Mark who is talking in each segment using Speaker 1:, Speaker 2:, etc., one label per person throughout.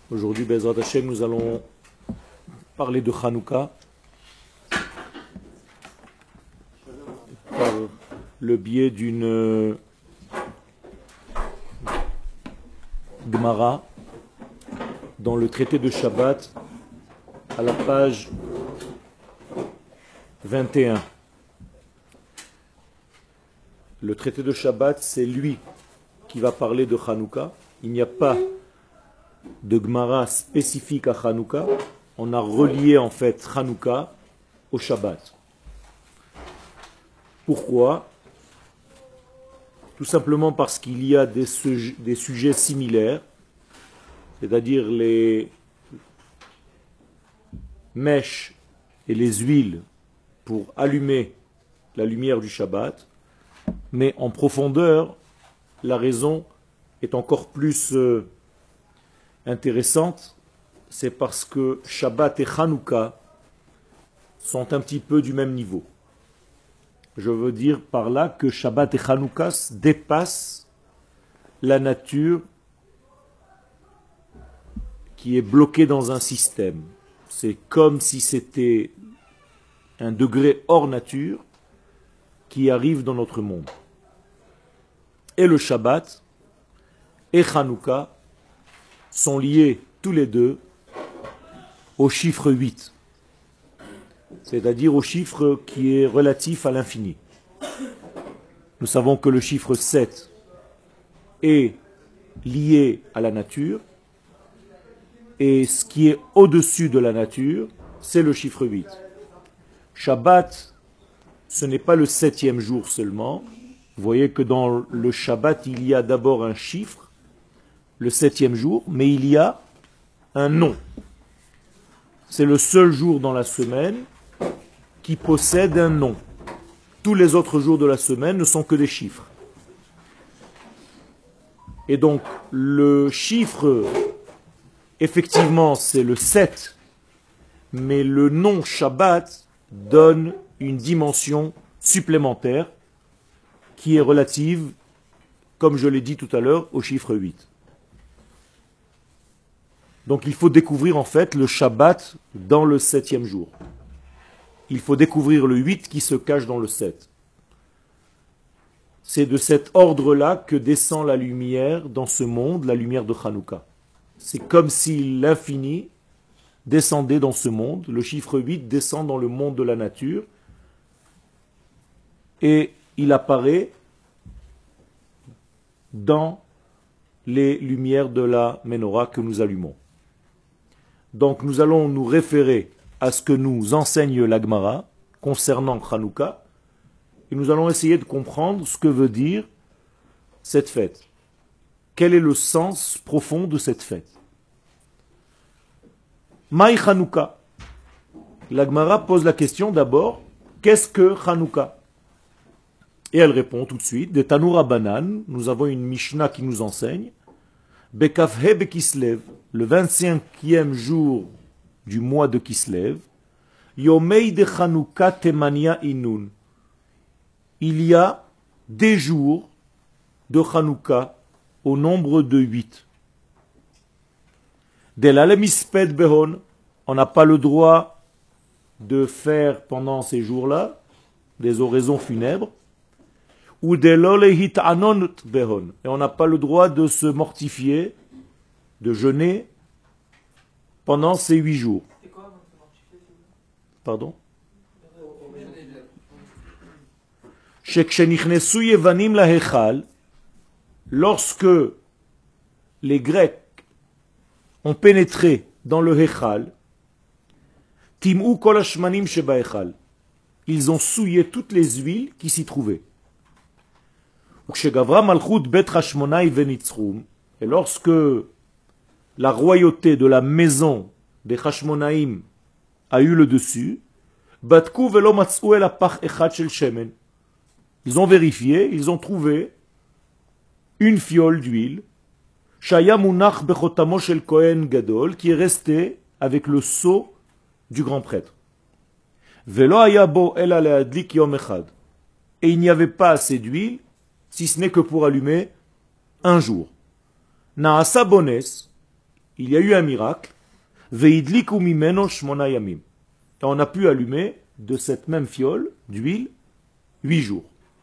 Speaker 1: Aujourd'hui, Bezrat Hashem, nous allons parler de Hanouka par le biais d'une Gemara dans le traité de Shabbat à la page 21. Le traité de Shabbat, c'est lui qui va parler de Hanouka. Il n'y a pas de Gemara spécifique à Hanouka. On a relié en fait Hanouka au Shabbat. Pourquoi? Tout simplement parce qu'il y a des sujets similaires, c'est-à-dire les mèches et les huiles pour allumer la lumière du Shabbat, mais en profondeur, la raison est encore plus intéressante, c'est parce que Shabbat et Hanouka sont un petit peu du même niveau. Je veux dire par là que Shabbat et Hanouka dépassent la nature qui est bloquée dans un système. C'est comme si c'était un degré hors nature qui arrive dans notre monde. Et le Shabbat et Hanouka sont liés tous les deux au chiffre 8, c'est-à-dire au chiffre qui est relatif à l'infini. Nous savons que le chiffre 7 est lié à la nature, et ce qui est au-dessus de la nature, c'est le chiffre 8. Shabbat, ce n'est pas le 7e jour seulement. Vous voyez que dans le Shabbat, il y a d'abord un chiffre, le 7e jour, mais il y a un nom. C'est le seul jour dans la semaine qui possède un nom. Tous les autres jours de la semaine ne sont que des chiffres. Et donc, le chiffre, effectivement, c'est le 7, mais le nom Shabbat donne une dimension supplémentaire qui est relative, comme je l'ai dit tout à l'heure, au chiffre 8. Donc il faut découvrir en fait le Shabbat dans le 7e jour. Il faut découvrir le 8 qui se cache dans le 7. C'est de cet ordre-là que descend la lumière dans ce monde, la lumière de Hanouka. C'est comme si l'infini descendait dans ce monde, le chiffre 8 descend dans le monde de la nature, et il apparaît dans les lumières de la menorah que nous allumons. Donc nous allons nous référer à ce que nous enseigne la Gemara concernant Hanouka, et nous allons essayer de comprendre ce que veut dire cette fête. Quel est le sens profond de cette fête? Maï Hanouka. La Gemara pose la question d'abord, qu'est-ce que Hanouka? Et elle répond tout de suite, de Tanoura Banan, nous avons une Mishnah qui nous enseigne, Bekafhe Bekislev, le 25e jour du mois de Kislev, Yomei de Hanouka Temania Inun. Il y a des jours de Hanouka au nombre de 8. Delaleমিsped Behon, on n'a pas le droit de faire pendant ces jours-là des oraisons funèbres. Ou delolehit anon behon, et on n'a pas le droit de se mortifier, de jeûner pendant ces 8 jours. Pardon? Lorsque les Grecs ont pénétré dans le Hechal, tim'u kol hashmanim sheba Hechal, ils ont souillé toutes les huiles qui s'y trouvaient. Et lorsque la royauté de la maison des Hashmonaïm a eu le dessus, ils ont vérifié, ils ont trouvé une fiole d'huile qui est restée avec le sceau du grand prêtre. Et il n'y avait pas assez d'huile, si ce n'est que pour allumer un jour. Naasa Bones, il y a eu un miracle. Veidliku mimeno shmona yamim. Et on a pu allumer de cette même fiole d'huile 8 jours.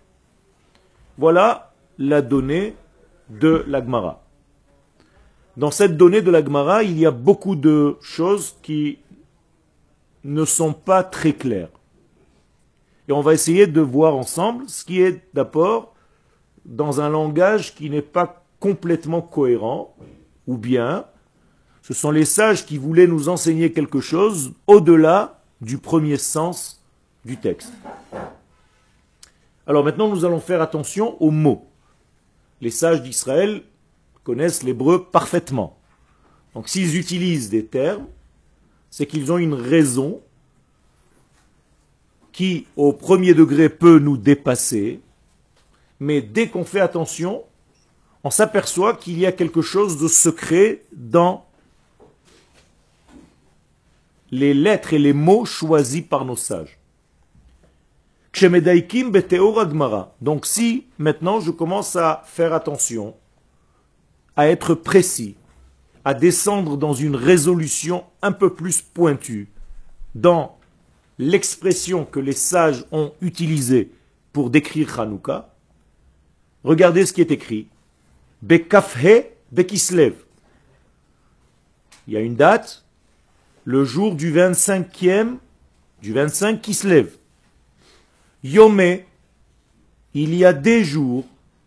Speaker 1: Voilà la donnée de la Gemara. Dans cette donnée de la Gemara, il y a beaucoup de choses qui ne sont pas très claires. Et on va essayer de voir ensemble ce qui est d'abord dans un langage qui n'est pas complètement cohérent, ou bien ce sont les sages qui voulaient nous enseigner quelque chose au-delà du premier sens du texte. Alors maintenant, nous allons faire attention aux mots. Les sages d'Israël connaissent l'hébreu parfaitement. Donc s'ils utilisent des termes, c'est qu'ils ont une raison qui, au premier degré, peut nous dépasser, mais dès qu'on fait attention, on s'aperçoit qu'il y a quelque chose de secret dans les lettres et les mots choisis par nos sages. Donc si maintenant je commence à faire attention, à être précis, à descendre dans une résolution un peu plus pointue, dans l'expression que les sages ont utilisée pour décrire Hanouka, regardez ce qui est écrit. Bekafhe Bekislev. Il y a une date, le jour du 25e, du 25 Kislev. Yomé, il y a des jours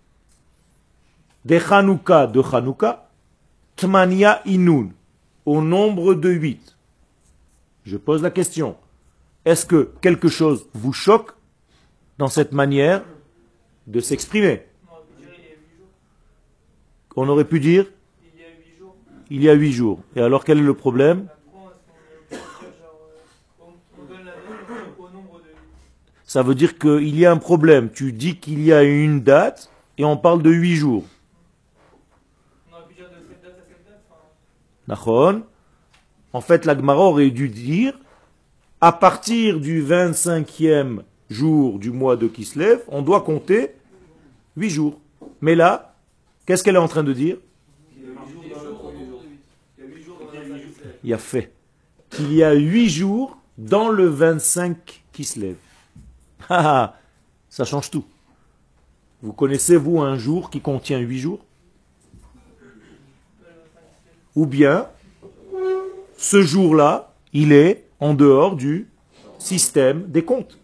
Speaker 1: de Hanouka, Tmania Inun, au nombre de 8. Je pose la question, est-ce que quelque chose vous choque dans cette manière de s'exprimer? On aurait pu dire il y a 8 jours. Et alors quel est le problème? Ça veut dire qu'il y a un problème. Tu dis qu'il y a une date et on parle de 8 jours. Nachon. En fait, la Gemara aurait dû dire à partir du 25e jour du mois de Kislev, on doit compter 8 jours. Mais là, qu'est-ce qu'elle est en train de dire? Il y a fait qu'il y a 8 jours dans le 25 Kislev. Ça change tout. Vous connaissez, vous, un jour qui contient 8 jours? Ou bien, ce jour-là, il est en dehors du système des comptes.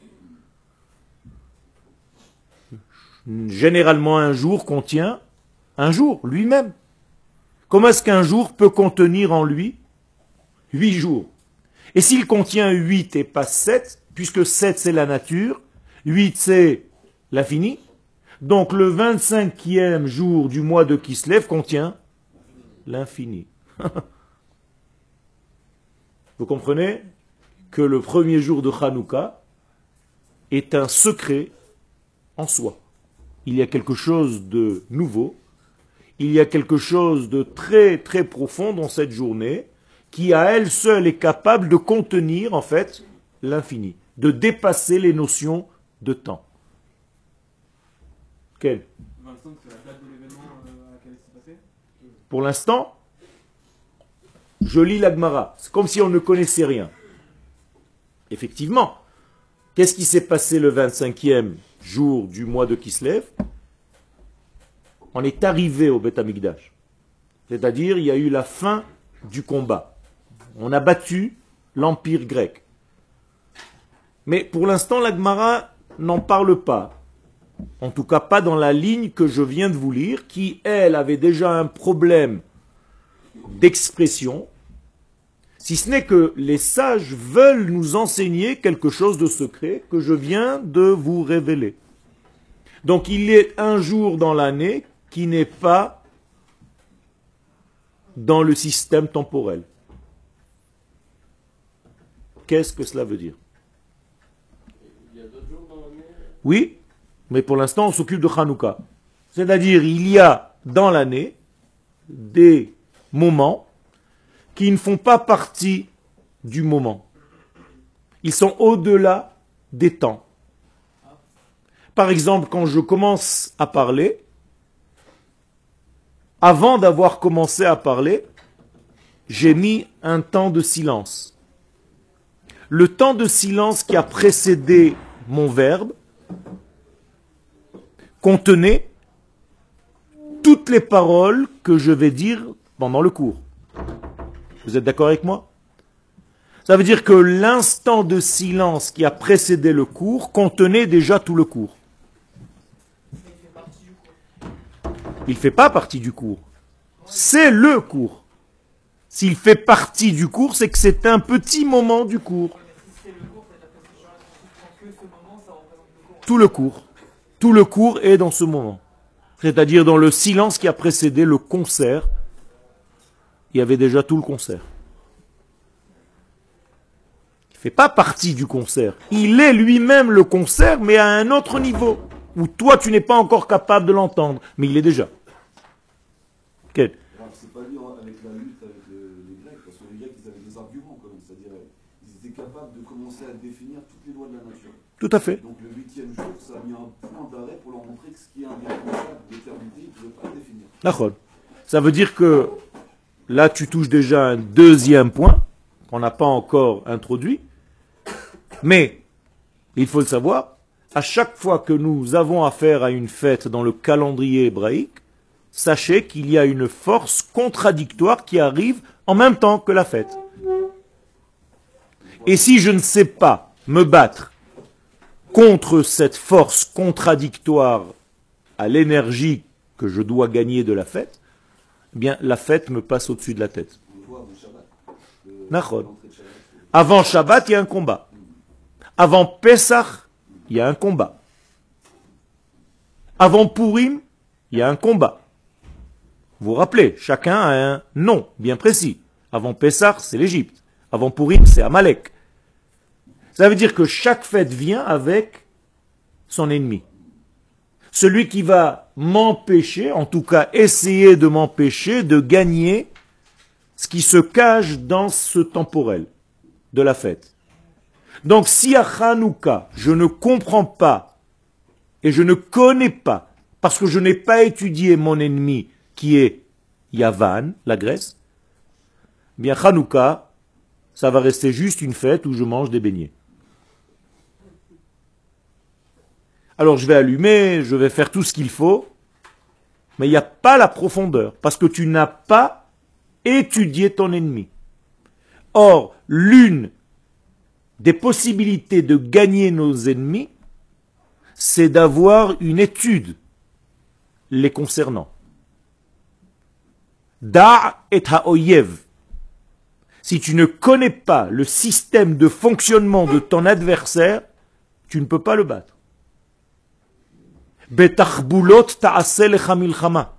Speaker 1: Généralement, un jour contient un jour lui-même. Comment est-ce qu'un jour peut contenir en lui 8 jours? Et s'il contient 8 et pas 7, puisque 7 c'est la nature, 8 c'est l'infini, donc le 25e jour du mois de Kislev contient l'infini. Vous comprenez que le premier jour de Hanouka est un secret en soi. Il y a quelque chose de nouveau, il y a quelque chose de très très profond dans cette journée qui à elle seule est capable de contenir en fait l'infini, de dépasser les notions de temps. Quel? Pour l'instant, je lis la Gemara. C'est comme si on ne connaissait rien. Effectivement, qu'est-ce qui s'est passé le 25e jour du mois de Kislev? On est arrivé au Beth Amikdash. C'est-à-dire, il y a eu la fin du combat. On a battu l'Empire grec. Mais pour l'instant, la Gemara n'en parle pas. En tout cas, pas dans la ligne que je viens de vous lire, qui, elle, avait déjà un problème d'expression, si ce n'est que les sages veulent nous enseigner quelque chose de secret que je viens de vous révéler. Donc il y a un jour dans l'année qui n'est pas dans le système temporel. Qu'est-ce que cela veut dire?
Speaker 2: Il y a d'autres jours dans l'année?
Speaker 1: Oui, mais pour l'instant on s'occupe de Hanouka. C'est-à-dire il y a dans l'année des moments qui ne font pas partie du moment. Ils sont au-delà des temps. Par exemple, quand je commence à parler, avant d'avoir commencé à parler, j'ai mis un temps de silence. Le temps de silence qui a précédé mon verbe contenait toutes les paroles que je vais dire pendant le cours. Vous êtes d'accord avec moi? Ça veut dire que l'instant de silence qui a précédé le cours contenait déjà tout le cours. Il ne fait pas partie du cours. C'est le cours. S'il fait partie du cours, c'est que c'est un petit moment du cours. Tout le cours. Tout le cours est dans ce moment. C'est-à-dire dans le silence qui a précédé le concert. Il y avait déjà tout le concert. Il ne fait pas partie du concert. Il est lui-même le concert, mais à un autre niveau. Où toi, tu n'es pas encore capable de l'entendre. Mais il est déjà. Okay.
Speaker 3: C'est pas lié avec la lutte avec les Grecs, parce que les Grecs, ils avaient des arguments quand même. C'est-à-dire, ils étaient capables de commencer à définir toutes les lois de la nature.
Speaker 1: Tout à fait.
Speaker 3: Donc le 8e jour, ça a mis un point d'arrêt pour leur montrer que ce qui est indéfinissable d'éternité, ils ne pouvaient pas le définir.
Speaker 1: D'accord. Ça veut dire que là, tu touches déjà un deuxième point qu'on n'a pas encore introduit. Mais, il faut le savoir, à chaque fois que nous avons affaire à une fête dans le calendrier hébraïque, sachez qu'il y a une force contradictoire qui arrive en même temps que la fête. Et si je ne sais pas me battre contre cette force contradictoire à l'énergie que je dois gagner de la fête, eh bien la fête me passe au-dessus de la tête. Avant Shabbat, il y a un combat. Avant Pesach, il y a un combat. Avant Purim, il y a un combat. Vous vous rappelez, chacun a un nom bien précis. Avant Pessah, c'est l'Égypte. Avant Purim, c'est Amalek. Ça veut dire que chaque fête vient avec son ennemi. Celui qui va m'empêcher, en tout cas essayer de m'empêcher de gagner ce qui se cache dans ce temporel de la fête. Donc si à Hanouka, je ne comprends pas et je ne connais pas, parce que je n'ai pas étudié mon ennemi, qui est Yavan, la Grèce, bien Hanouka, ça va rester juste une fête où je mange des beignets. Alors je vais allumer, je vais faire tout ce qu'il faut, mais il n'y a pas la profondeur, parce que tu n'as pas étudié ton ennemi. Or, l'une des possibilités de gagner nos ennemis, c'est d'avoir une étude les concernant. Da' et ha'oyev. Si tu ne connais pas le système de fonctionnement de ton adversaire, tu ne peux pas le battre. Betachbulot ta'aseh lecha milchama.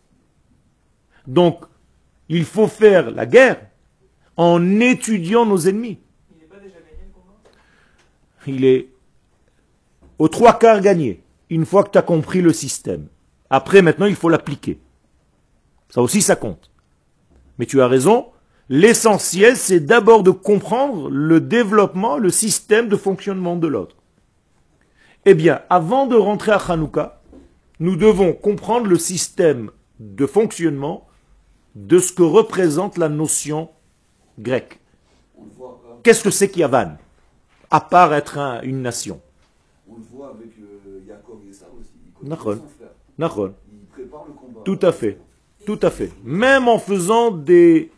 Speaker 1: Donc, il faut faire la guerre en étudiant nos ennemis.
Speaker 4: Il n'est pas déjà gagné le combat?
Speaker 1: Il est aux 3/4 gagné, une fois que tu as compris le système. Après, maintenant, il faut l'appliquer. Ça aussi, ça compte. Mais tu as raison, l'essentiel, c'est d'abord de comprendre le développement, le système de fonctionnement de l'autre. Eh bien, avant de rentrer à Hanouka, nous devons comprendre le système de fonctionnement de ce que représente la notion grecque. Qu'est-ce que c'est qu'Yavan, à part être une nation?
Speaker 3: On le voit avec Yaakov et Esav aussi. Il
Speaker 1: Nachon.
Speaker 3: connaît son frère.
Speaker 1: Nachon.
Speaker 3: Il prépare le combat.
Speaker 1: Tout à fait. Tout à fait. Même en faisant des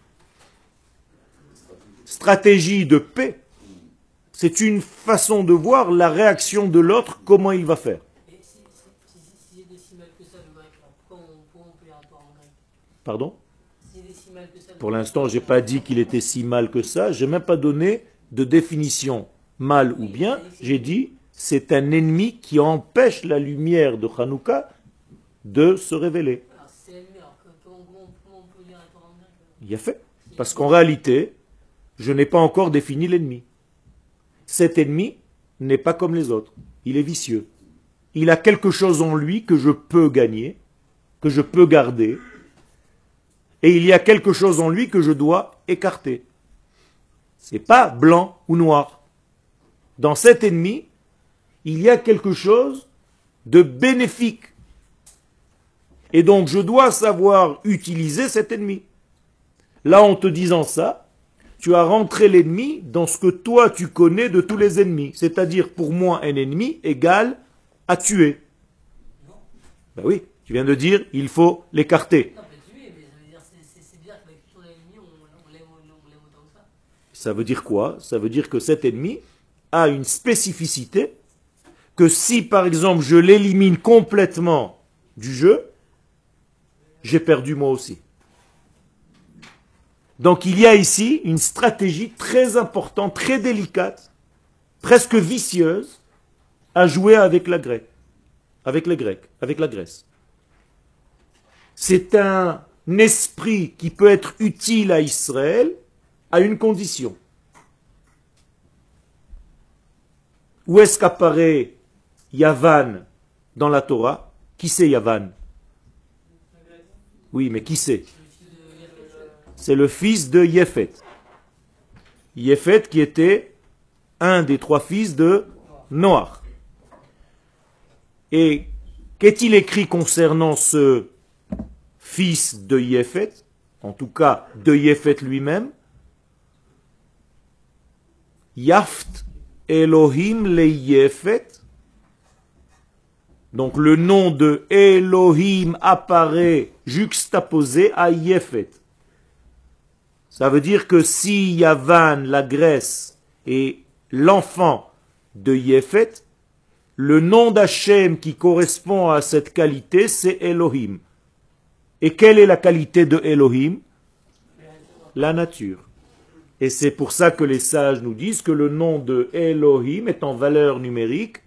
Speaker 1: stratégies de paix, c'est une façon de voir la réaction de l'autre, comment il va faire.
Speaker 4: Et si il est si mal que ça le grec, là, pourquoi on peut y avoir en grec?
Speaker 1: Pardon?
Speaker 4: S'il est si mal que ça,
Speaker 1: Pour l'instant, je n'ai pas dit qu'il était si mal que ça. Je n'ai même pas donné de définition mal ou bien. J'ai dit, c'est un ennemi qui empêche la lumière de Hanouka de se révéler.
Speaker 4: Alors, c'est ennemi, alors comment on peut lire la Torah en grec?
Speaker 1: Il a fait. Parce qu'en réalité, je n'ai pas encore défini l'ennemi. Cet ennemi n'est pas comme les autres. Il est vicieux. Il a quelque chose en lui que je peux gagner, que je peux garder, et il y a quelque chose en lui que je dois écarter. C'est pas blanc ou noir. Dans cet ennemi, il y a quelque chose de bénéfique. Et donc je dois savoir utiliser cet ennemi. Là, en te disant ça, tu as rentré l'ennemi dans ce que toi tu connais de tous les ennemis. C'est-à-dire, pour moi, un ennemi égale à tuer. Ben oui, tu viens de dire, il faut l'écarter.
Speaker 4: Non, mais tuer, mais ça veut dire, c'est bien qu'avec ton ennemi, on l'aime autant que ça.
Speaker 1: Ça veut dire quoi? Ça veut dire que cet ennemi a une spécificité que si, par exemple, je l'élimine complètement du jeu, j'ai perdu moi aussi. Donc il y a ici une stratégie très importante, très délicate, presque vicieuse, à jouer avec la Grèce, avec les Grecs, avec la Grèce. C'est un esprit qui peut être utile à Israël à une condition. Où est-ce qu'apparaît Yavan dans la Torah? Qui c'est Yavan? Oui, mais qui c'est? C'est le fils de Yéphet. Yéphet qui était un des 3 fils de Noach. Et qu'est-il écrit concernant ce fils de Yéphet, en tout cas de Yéphet lui-même? Yaft Elohim le Yéphet. Donc le nom de Elohim apparaît juxtaposé à Yéphet. Ça veut dire que si Yavan, la Grèce, est l'enfant de Yéphet, le nom d'Hachem qui correspond à cette qualité, c'est Elohim. Et quelle est la qualité de Elohim? La nature. Et c'est pour ça que les sages nous disent que le nom de Elohim est en valeur numérique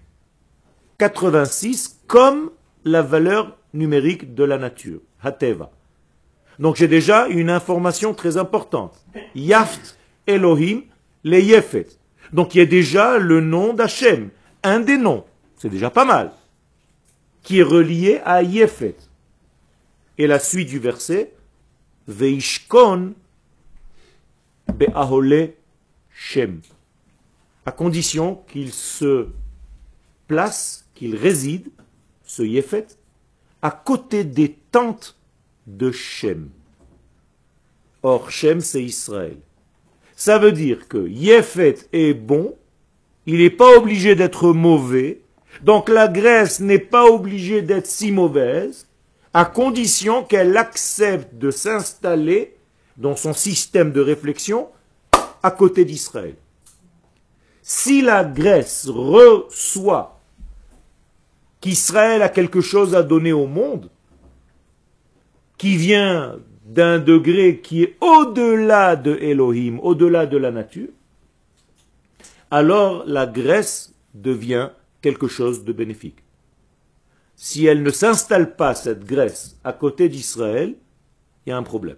Speaker 1: 86 comme la valeur numérique de la nature, Hateva. Donc j'ai déjà une information très importante. Yaft Elohim le Yéphet. Donc il y a déjà le nom d'Hachem, un des noms, c'est déjà pas mal, qui est relié à Yéphet. Et la suite du verset, Veishkon be'ahole Shem. À condition qu'il se place, qu'il réside, ce Yéphet, à côté des tentes de Shem. Or, Shem, c'est Israël. Ça veut dire que Yéphet est bon, il n'est pas obligé d'être mauvais, donc la Grèce n'est pas obligée d'être si mauvaise, à condition qu'elle accepte de s'installer dans son système de réflexion à côté d'Israël. Si la Grèce reçoit qu'Israël a quelque chose à donner au monde, qui vient d'un degré qui est au-delà de Elohim, au-delà de la nature, alors la Grèce devient quelque chose de bénéfique. Si elle ne s'installe pas, cette Grèce, à côté d'Israël, il y a un problème.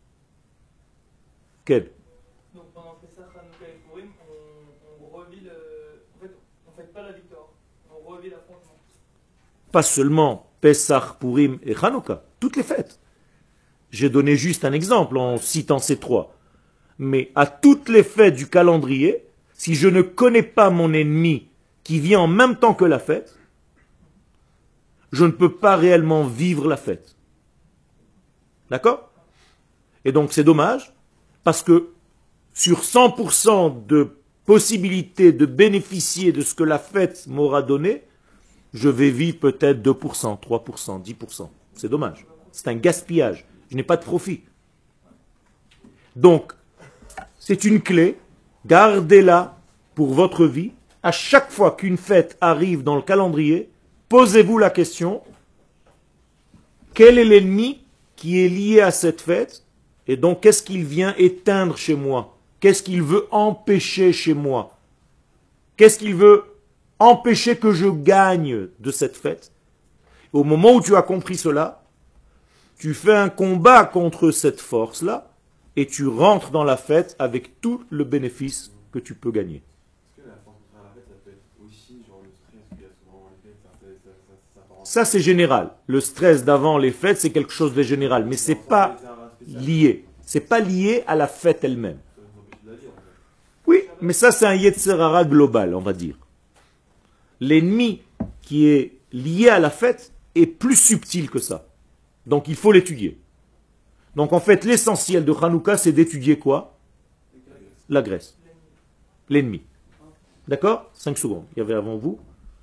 Speaker 1: Quel?
Speaker 5: Donc pendant Pessah, Hanouka et Purim, on revit le... En fait, on ne fait pas la victoire, on revit l'affrontement.
Speaker 1: Pas seulement Pessah, Purim et Hanouka, toutes les fêtes. J'ai donné juste un exemple en citant ces 3. Mais à toutes les fêtes du calendrier, si je ne connais pas mon ennemi qui vient en même temps que la fête, je ne peux pas réellement vivre la fête. D'accord? Et donc c'est dommage, parce que sur 100% de possibilité de bénéficier de ce que la fête m'aura donné, je vais vivre peut-être 2%, 3%, 10%. C'est dommage. C'est un gaspillage. Je n'ai pas de profit. Donc, c'est une clé. Gardez-la pour votre vie. À chaque fois qu'une fête arrive dans le calendrier, posez-vous la question, quel est l'ennemi qui est lié à cette fête? Et donc, qu'est-ce qu'il vient éteindre chez moi? Qu'est-ce qu'il veut empêcher chez moi? Qu'est-ce qu'il veut empêcher que je gagne de cette fête? Au moment où tu as compris cela, tu fais un combat contre cette force-là et tu rentres dans la fête avec tout le bénéfice que tu peux gagner.
Speaker 2: Est-ce que la force contre la fête, ça peut être aussi genre le stress qu'il y a souvent les fêtes,
Speaker 1: Ça, c'est général. Le stress d'avant les fêtes, c'est quelque chose de général. Mais c'est pas lié. C'est pas lié à la fête elle-même. Oui, mais ça, c'est un Yetzer Hara global, on va dire. L'ennemi qui est lié à la fête est plus subtil que ça. Donc il faut l'étudier. Donc en fait, l'essentiel de Hanouka, c'est d'étudier quoi? La Grèce. L'ennemi. D'accord? 5 secondes. Il y avait avant vous.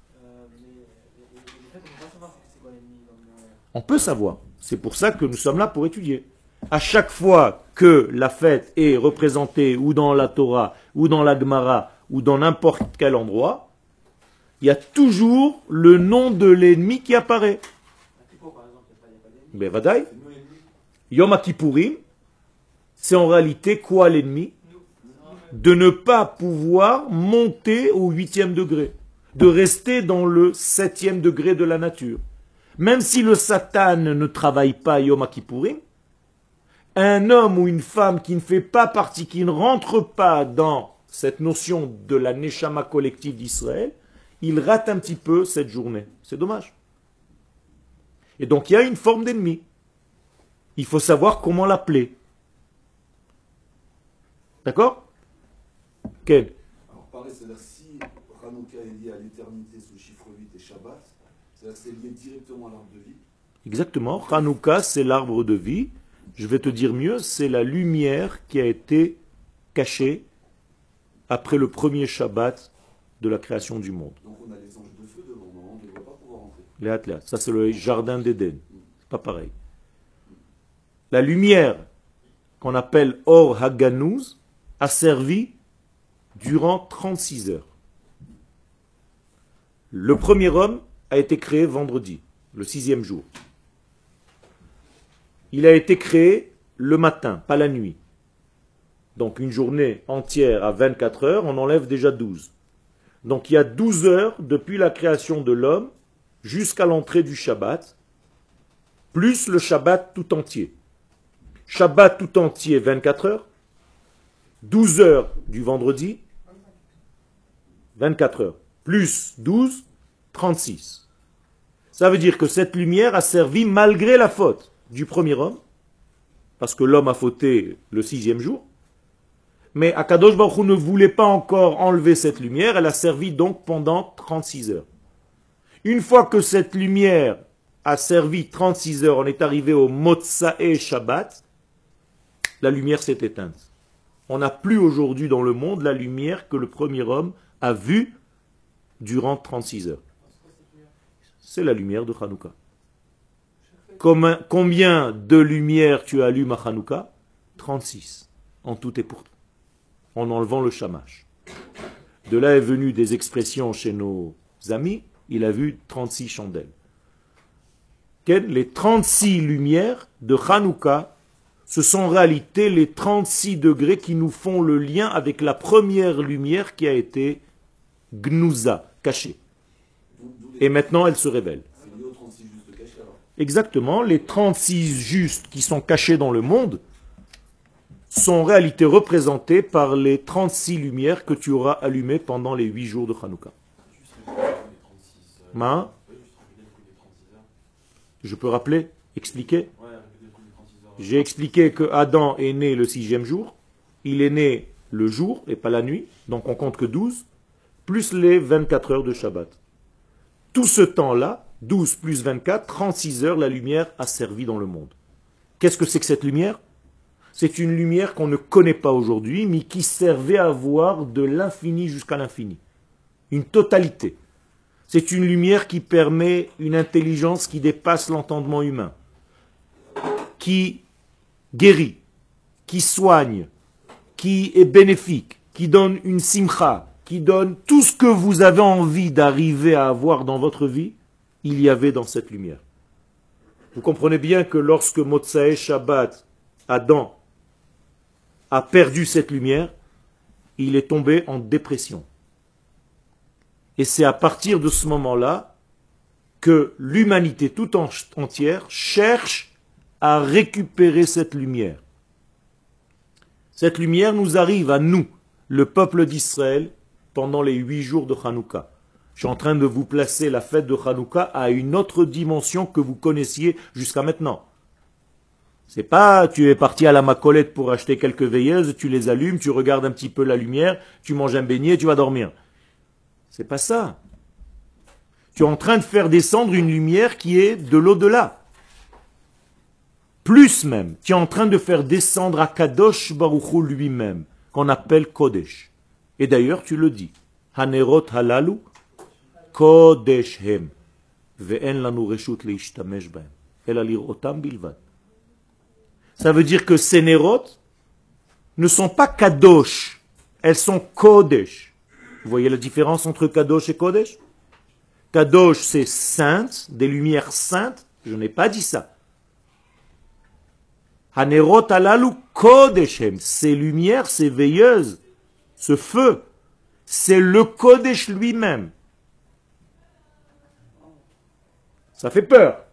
Speaker 1: On peut savoir. C'est pour ça que nous sommes là pour étudier. À chaque fois que la fête est représentée ou dans la Torah, ou dans la Gemara, ou dans n'importe quel endroit, il y a toujours le nom de l'ennemi qui apparaît. Ben vadaï. Yom Kippourim, c'est en réalité quoi l'ennemi? De ne pas pouvoir monter au 8e degré, de rester dans le 7e degré de la nature. Même si le Satan ne travaille pas Yom Kippourim, un homme ou une femme qui ne fait pas partie, qui ne rentre pas dans cette notion de la Neshama collective d'Israël, il rate un petit peu cette journée. C'est dommage. Et donc il y a une forme d'ennemi. Il faut savoir comment l'appeler. D'accord? Quel?
Speaker 3: Alors pareil, c'est-à-dire si Hanouka est lié à l'éternité sous le chiffre 8 et Shabbat, c'est-à-dire que c'est lié directement à l'arbre de vie.
Speaker 1: Exactement. Hanouka, c'est l'arbre de vie. Je vais te dire mieux, c'est la lumière qui a été cachée après le premier Shabbat de la création du monde.
Speaker 3: Donc on a les anges de feu devant, on ne les voit pas pouvoir entrer.
Speaker 1: Les athlètes. Ça, c'est le jardin d'Éden. C'est pas pareil. La lumière qu'on appelle Or Haganouz a servi durant 36 heures. Le premier homme a été créé vendredi, le 6e jour. Il a été créé le matin, pas la nuit. Donc une journée entière à 24 heures, on enlève déjà 12. Donc il y a 12 heures depuis la création de l'homme jusqu'à l'entrée du Shabbat, plus le Shabbat tout entier. Shabbat tout entier, 24 heures. 12 heures du vendredi, 24 heures. Plus 12, 36. Ça veut dire que cette lumière a servi malgré la faute du premier homme, parce que l'homme a fauté le 6e jour. Mais Akadosh Baruch Hu ne voulait pas encore enlever cette lumière, elle a servi donc pendant 36 heures. Une fois que cette lumière a servi 36 heures, on est arrivé au Motsae Shabbat, la lumière s'est éteinte. On n'a plus aujourd'hui dans le monde la lumière que le premier homme a vue durant 36 heures. C'est la lumière de Hanouka. Combien de lumières tu allumes à Hanouka? 36, en tout et pour tout, en enlevant le shamash. De là est venue des expressions chez nos amis, il a vu 36 chandelles. Les 36 lumières de Hanouka, ce sont en réalité les 36 degrés qui nous font le lien avec la première lumière qui a été gnouza, cachée. Et maintenant elle se révèle.
Speaker 3: C'est lié aux 36 justes cachés alors.
Speaker 1: Exactement, les 36 justes qui sont cachés dans le monde sont en réalité représentés par les 36 lumières que tu auras allumées pendant les 8 jours de Hanouka. Je peux rappeler, expliquer? J'ai expliqué que Adam est né le 6e jour, il est né le jour et pas la nuit, donc on compte que 12, plus les 24 heures de Shabbat. Tout ce temps-là, 12 plus 24, 36 heures, la lumière a servi dans le monde. Qu'est-ce que c'est que cette lumière? C'est une lumière qu'on ne connaît pas aujourd'hui, mais qui servait à voir de l'infini jusqu'à l'infini. Une totalité. C'est une lumière qui permet une intelligence qui dépasse l'entendement humain, qui guérit, qui soigne, qui est bénéfique, qui donne une simcha, qui donne tout ce que vous avez envie d'arriver à avoir dans votre vie, il y avait dans cette lumière. Vous comprenez bien que lorsque Motsae Shabbat, Adam, a perdu cette lumière, il est tombé en dépression. Et c'est à partir de ce moment-là que l'humanité tout entière cherche à récupérer cette lumière. Cette lumière nous arrive à nous, le peuple d'Israël, pendant les 8 jours de Hanouka. Je suis en train de vous placer la fête de Hanouka à une autre dimension que vous connaissiez jusqu'à maintenant. C'est pas, tu es parti à la Macolette pour acheter quelques veilleuses, tu les allumes, tu regardes un petit peu la lumière, tu manges un beignet, tu vas dormir. C'est pas ça. Tu es en train de faire descendre une lumière qui est de l'au-delà. Plus même, tu es en train de faire descendre à Kadosh Baruch Hu lui-même, qu'on appelle Kodesh. Et d'ailleurs, tu le dis. Hanerot halalu Kodesh hem. Ve'en lanu reshut leishtamesh bahem. Ela lirotam bilvad. Ça veut dire que ces nerot ne sont pas Kadosh, elles sont Kodesh. Vous voyez la différence entre Kadosh et Kodesh? Kadosh, c'est sainte, des lumières saintes. Je n'ai pas dit ça. Hanerot alalu Kodeshem, ces lumières, ces veilleuses, ce feu, c'est le Kodesh lui-même. Ça fait peur.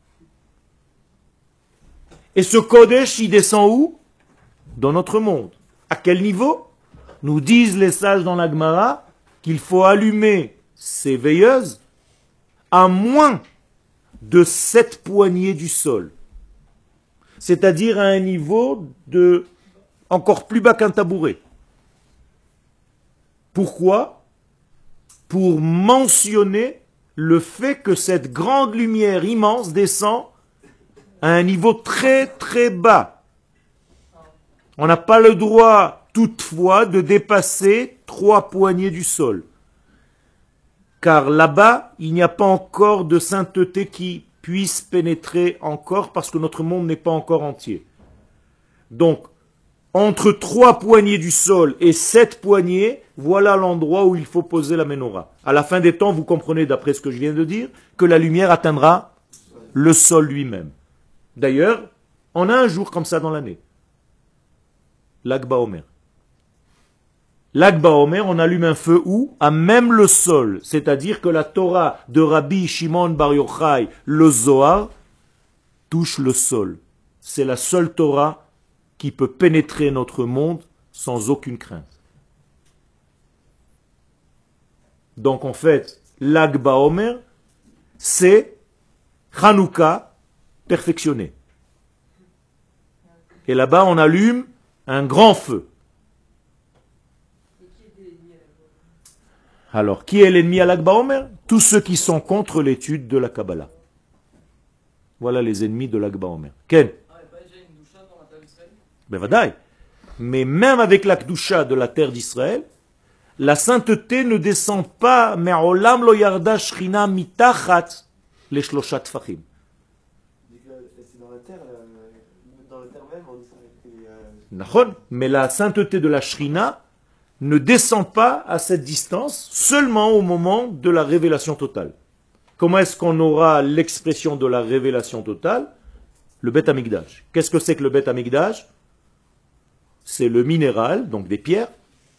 Speaker 1: Et ce Kodesh, il descend où? Dans notre monde. À quel niveau? Nous disent les sages dans la Gemara qu'il faut allumer ces veilleuses à moins de 7 poignées du sol. C'est-à-dire à un niveau de encore plus bas qu'un tabouret. Pourquoi? Pour mentionner le fait que cette grande lumière immense descend à un niveau très très bas. On n'a pas le droit toutefois de dépasser 3 poignées du sol. Car là-bas, il n'y a pas encore de sainteté qui puisse pénétrer encore parce que notre monde n'est pas encore entier. Donc, entre 3 poignées du sol et 7 poignées, voilà l'endroit où il faut poser la menorah. À la fin des temps, vous comprenez, d'après ce que je viens de dire, que la lumière atteindra le sol lui-même. D'ailleurs, on a un jour comme ça dans l'année. Lag BaOmer. Lag BaOmer, on allume un feu où? À même le sol. C'est-à-dire que la Torah de Rabbi Shimon Bar Yochai, le Zohar, touche le sol. C'est la seule Torah qui peut pénétrer notre monde sans aucune crainte. Donc en fait, Lag BaOmer, c'est Hanouka perfectionné. Et là-bas, on allume un grand feu. Alors, qui est l'ennemi à Lag BaOmer? Tous ceux qui sont contre l'étude de la Kabbalah. Voilà les ennemis de Lag BaOmer. Ken? Ben vadaï. Mais même avec la Kedusha de la terre d'Israël, la sainteté ne descend pas, mais olam lo yarda shchina mitachat les shloshat fachim.
Speaker 6: C'est dans la terre même, on dit
Speaker 1: Nachon. Mais la sainteté de la Shrina ne descend pas à cette distance seulement au moment de la révélation totale. Comment est-ce qu'on aura l'expression de la révélation totale? Le Beth Amikdash. Qu'est-ce que c'est que le Beth Amikdash? C'est le minéral, donc des pierres,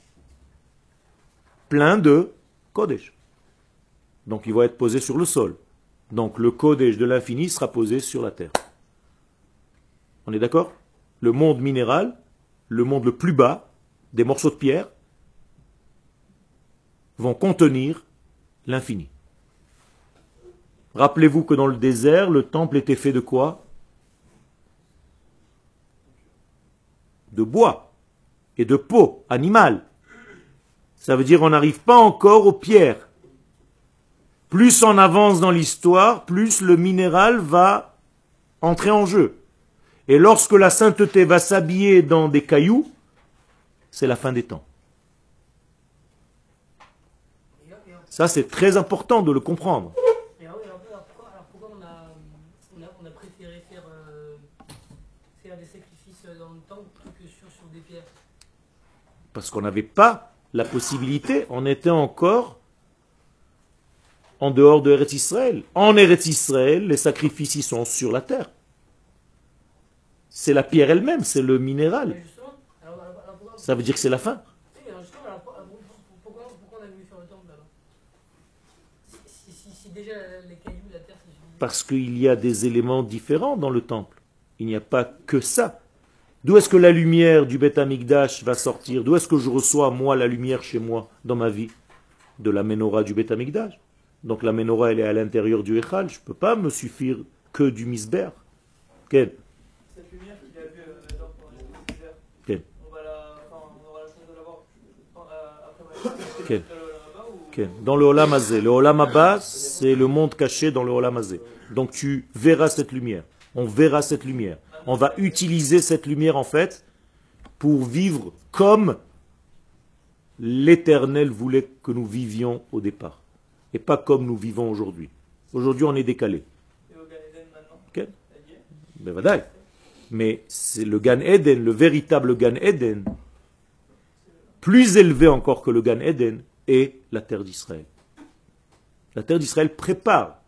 Speaker 1: plein de Kodesh. Donc il va être posé sur le sol. Donc le Kodesh de l'infini sera posé sur la terre. On est d'accord? Le monde minéral, le monde le plus bas, des morceaux de pierre, vont contenir l'infini. Rappelez-vous que dans le désert, le temple était fait de quoi? De bois et de peau animale. Ça veut dire qu'on n'arrive pas encore aux pierres. Plus on avance dans l'histoire, plus le minéral va entrer en jeu. Et lorsque la sainteté va s'habiller dans des cailloux, c'est la fin des temps. Ça, c'est très important de le comprendre.
Speaker 4: Alors pourquoi on a préféré faire des sacrifices dans le temple plutôt que sur des pierres?
Speaker 1: Parce qu'on n'avait pas la possibilité, on était encore en dehors de Eretz Israël. En Eretz Israël, les sacrifices y sont sur la terre. C'est la pierre elle-même, c'est le minéral. Ça veut dire que c'est la fin.
Speaker 4: Pourquoi on a voulu faire le temple alors? Si déjà les cailloux, la terre, c'est suffisant.
Speaker 1: Parce qu'il y a des éléments différents dans le temple. Il n'y a pas que ça. D'où est-ce que la lumière du Beth Amikdash va sortir? D'où est-ce que je reçois, moi, la lumière chez moi, dans ma vie? De la menorah du Beth Amikdash. Donc la menorah, elle est à l'intérieur du Echal. Je ne peux pas me suffire que du misber. Quel?
Speaker 5: Cette lumière qu'il a vue dans le désert,
Speaker 1: Quel?
Speaker 5: on aura la chance de la voir après
Speaker 1: Quel?
Speaker 5: là-bas ou...
Speaker 1: Quel? Dans le Olam Hazé. Le Olam Abba, c'est le monde caché dans le Olam Hazé. Donc tu verras cette lumière. On verra cette lumière. On va utiliser cette lumière en fait pour vivre comme l'Éternel voulait que nous vivions au départ. Et pas comme nous vivons aujourd'hui. Aujourd'hui on est décalé.
Speaker 5: Et au Gan Eden maintenant
Speaker 1: Ok.
Speaker 5: ça y est.
Speaker 1: Ben vadaï. Mais c'est le Gan Eden, le véritable Gan Eden, plus élevé encore que le Gan Eden, est la terre d'Israël. La terre d'Israël prépare.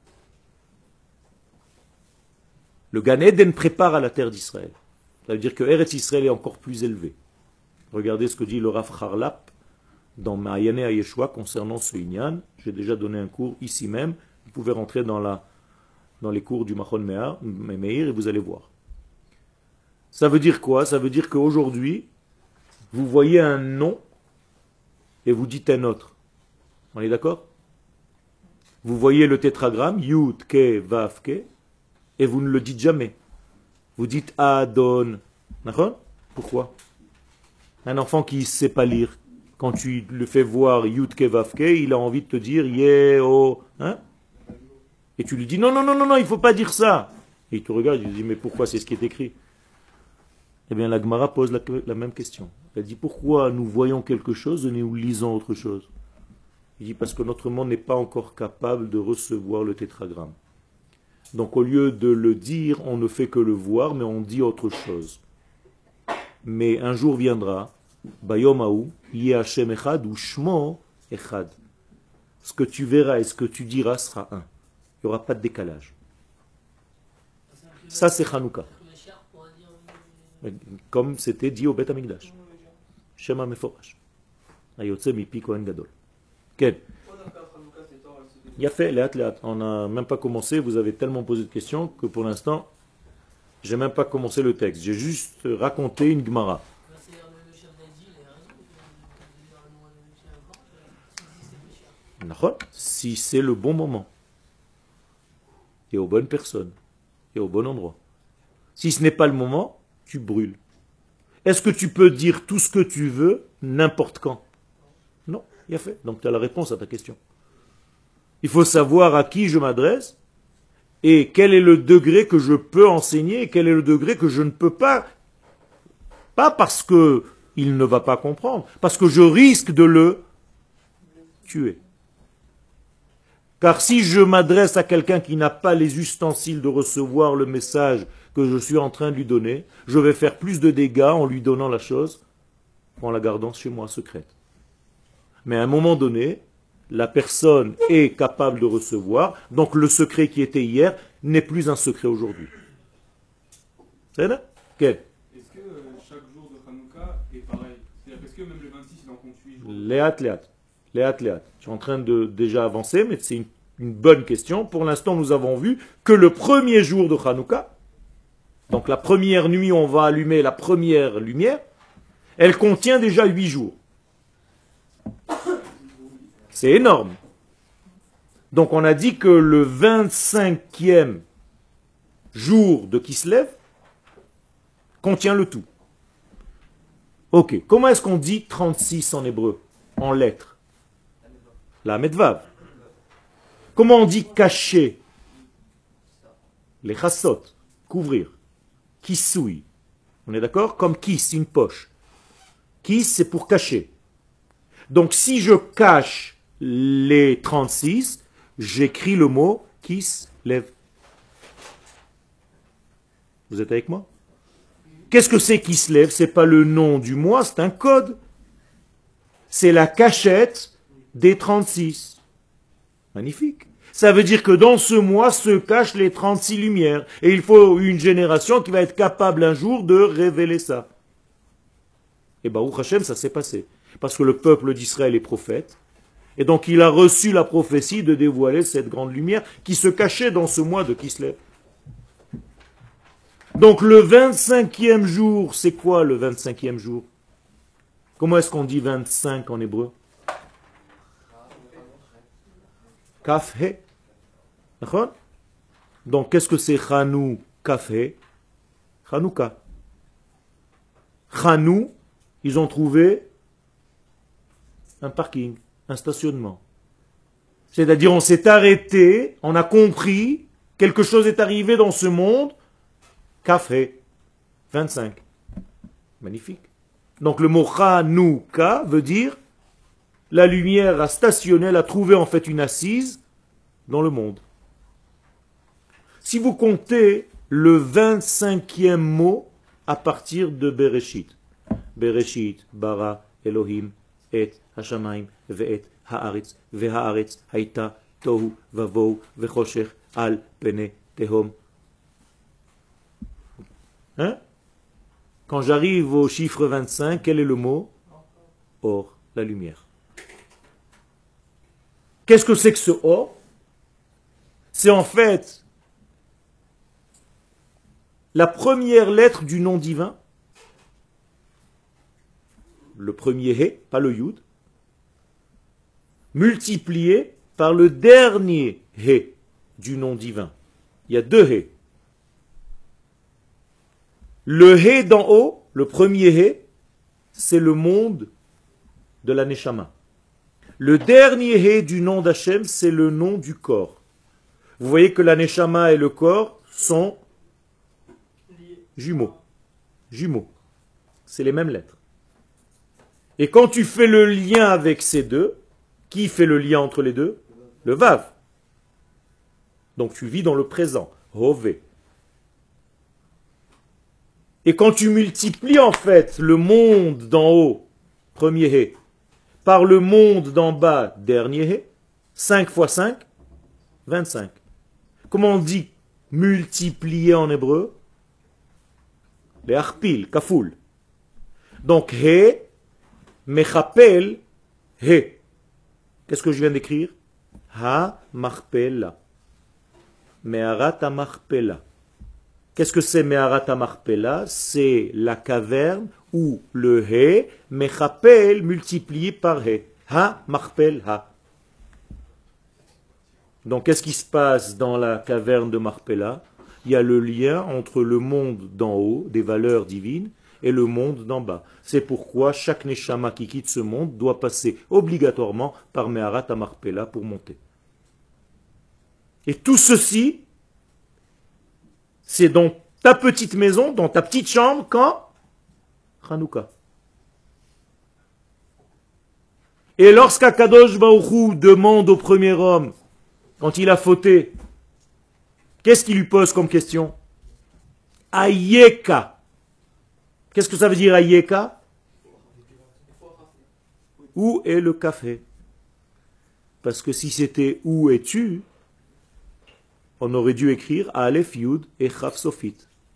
Speaker 1: Le Gan Eden prépare à la terre d'Israël. Ça veut dire que Eretz Israël est encore plus élevé. Regardez ce que dit le Rav Harlap dans Ma'ayane à Yeshua concernant ce Inyan. J'ai déjà donné un cours ici même. Vous pouvez rentrer dans les cours du Machon Meir et vous allez voir. Ça veut dire quoi? Ça veut dire qu'aujourd'hui, vous voyez un nom et vous dites un autre. On est d'accord? Vous voyez le tétragramme, Yud, Ke, Vav, Ke, et vous ne le dites jamais. Vous dites Adon. D'accord? Pourquoi? Un enfant qui ne sait pas lire, quand tu le fais voir Yud, Ke, Vav, Ke, il a envie de te dire Yeo. Hein? Et tu lui dis non, non, non, non, non, il ne faut pas dire ça. Et il te regarde, il te dit mais pourquoi c'est ce qui est écrit? Eh bien, la Gemara pose la même question. Elle dit pourquoi nous voyons quelque chose et nous lisons autre chose? Il dit parce que notre monde n'est pas encore capable de recevoir le tétragramme. Donc au lieu de le dire, on ne fait que le voir, mais on dit autre chose. Mais un jour viendra, Bayom Haou, Yeh Hashem Echad ou Shmo Echad. Ce que tu verras et ce que tu diras sera un. Il n'y aura pas de décalage. Ça c'est Hanouka. Comme c'était dit au Beth Amikdash. Shema Meforash. Ayotse Mipi Kohen Gadol. Quel? Il a fait, on n'a même pas commencé, vous avez tellement posé de questions que pour l'instant, j'ai même pas commencé le texte. J'ai juste raconté une Gemara. Si c'est le bon moment, et aux bonnes personnes, et au bon endroit. Si ce n'est pas le moment, tu brûles. Est-ce que tu peux dire tout ce que tu veux, n'importe quand? Non, il a fait. Donc tu as la réponse à ta question. Il faut savoir à qui je m'adresse et quel est le degré que je peux enseigner et quel est le degré que je ne peux pas. Pas parce que il ne va pas comprendre, parce que je risque de le tuer. Car si je m'adresse à quelqu'un qui n'a pas les ustensiles de recevoir le message que je suis en train de lui donner, je vais faire plus de dégâts en lui donnant la chose qu'en la gardant chez moi secrète. Mais à un moment donné, la personne est capable de recevoir, donc le secret qui était hier n'est plus un secret aujourd'hui. C'est là? Quel?
Speaker 2: Est-ce que chaque jour de Hanouka est pareil? C'est-à-dire, est-ce que même le 26, il en compte 8 jours?
Speaker 1: Léat. Je suis en train de déjà avancer, mais c'est une bonne question. Pour l'instant, nous avons vu que le premier jour de Hanouka, donc la première nuit, on va allumer la première lumière, elle contient déjà 8 jours. C'est énorme. Donc on a dit que le 25e jour de Kislev contient le tout. Ok, comment est-ce qu'on dit 36 en hébreu, en lettres? La medvav. Comment on dit cacher? Les chassot, couvrir. Kisui. On est d'accord? Comme kiss, une poche. Kiss, c'est pour cacher. Donc si je cache les 36, j'écris le mot Kislev. Vous êtes avec moi? Qu'est-ce que c'est Kislev? C'est pas le nom du mois, c'est un code. C'est la cachette des 36. Magnifique. Ça veut dire que dans ce mois se cachent les 36 lumières. Et il faut une génération qui va être capable un jour de révéler ça. Et Baruch Hashem, ça s'est passé. Parce que le peuple d'Israël est prophète. Et donc il a reçu la prophétie de dévoiler cette grande lumière qui se cachait dans ce mois de Kislev. Donc le 25e jour, c'est quoi le 25e jour? Comment est-ce qu'on dit 25 en hébreu? Kaf-he. Donc qu'est-ce que c'est Chanou Kaf-he? Chanouka. Chanou, ils ont trouvé un parking, un stationnement. C'est-à-dire on s'est arrêté, on a compris, quelque chose est arrivé dans ce monde, Kaf-he. 25. Magnifique. Donc le mot Chanouka veut dire la lumière a stationné, elle a trouvé en fait une assise dans le monde. Si vous comptez le 25e mot à partir de Bereshit. Bereshit, bara, Elohim, et, Hashamayim, ve'et, haaretz, ve'haaretz, haïta, tohu, vavou, ve'choshech, al, pene, tehom. Hein? Quand j'arrive au chiffre 25, quel est le mot? Or, la lumière. Qu'est-ce que c'est que ce or? C'est en fait la première lettre du nom divin, le premier He, pas le Yud, multiplié par le dernier He du nom divin. Il y a deux He. Le He d'en haut, le premier He, c'est le monde de la Neshama. Le dernier He du nom d'Hachem, c'est le nom du corps. Vous voyez que la Neshama et le corps sont jumeaux. Jumeaux. C'est les mêmes lettres. Et quand tu fais le lien avec ces deux, qui fait le lien entre les deux? Le Vav. Donc tu vis dans le présent. Hové. Et quand tu multiplies en fait le monde d'en haut, premier He, par le monde d'en bas, dernier He, 5 fois 5, 25. Comment on dit multiplier en hébreu? Les arpil, kafoul. Donc He, mechapel, He. Qu'est-ce que je viens d'écrire? Ha marpela. Meharat marpela. Qu'est-ce que c'est Meharat marpela? C'est la caverne où le He, mechapel, multiplié par He. Ha marpel ha. Donc qu'est-ce qui se passe dans la caverne de Marpella? Il y a le lien entre le monde d'en haut, des valeurs divines, et le monde d'en bas. C'est pourquoi chaque Neshama qui quitte ce monde doit passer obligatoirement par Meharat Marpella pour monter. Et tout ceci, c'est dans ta petite maison, dans ta petite chambre, quand Hanouka. Et lorsqu'Akadosh Baruch Hu demande au premier homme, quand il a fauté, qu'est-ce qu'il lui pose comme question? Ayeka. Qu'est-ce que ça veut dire Ayeka? Où est le café? Parce que si c'était où es-tu, on aurait dû écrire Aleph Yud et Chaf Sofit.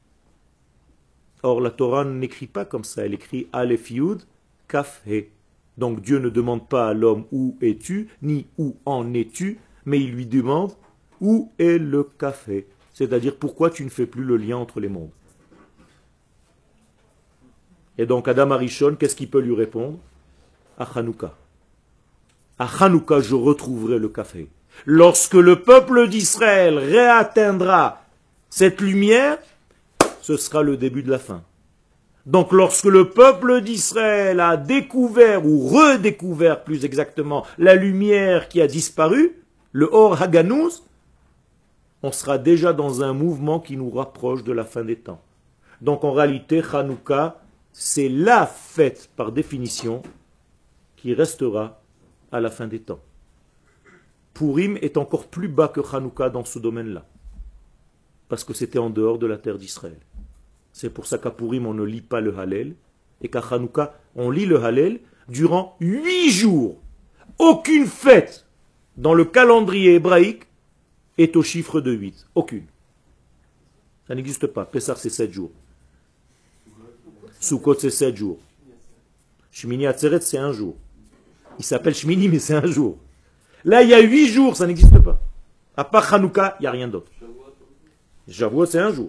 Speaker 1: Or la Torah n'écrit pas comme ça, elle écrit Aleph Yud, Kaf He. Donc Dieu ne demande pas à l'homme où es-tu, ni où en es-tu, mais il lui demande où est le café. C'est-à-dire pourquoi tu ne fais plus le lien entre les mondes. Et donc Adam Arishon, qu'est-ce qu'il peut lui répondre? À Hanouka. À Hanouka, je retrouverai le café. Lorsque le peuple d'Israël réatteindra cette lumière, ce sera le début de la fin. Donc lorsque le peuple d'Israël a découvert, ou redécouvert plus exactement, la lumière qui a disparu, le Or Haganous, on sera déjà dans un mouvement qui nous rapproche de la fin des temps. Donc en réalité, Hanouka, c'est la fête par définition qui restera à la fin des temps. Purim est encore plus bas que Hanouka dans ce domaine-là, parce que c'était en dehors de la terre d'Israël. C'est pour ça qu'à Purim, on ne lit pas le Hallel, et qu'à Hanouka, on lit le Hallel durant 8 jours. Aucune fête dans le calendrier hébraïque est au chiffre de 8. Aucune. Ça n'existe pas. Pessah, c'est 7 jours. Sukkot, c'est 7 jours. Shmini Atzeret, c'est 1 jour. Il s'appelle Shmini, mais c'est 1 jour. Là, il y a 8 jours, ça n'existe pas. À part Hanouka, il n'y a rien d'autre. Shavuot, c'est 1 jour.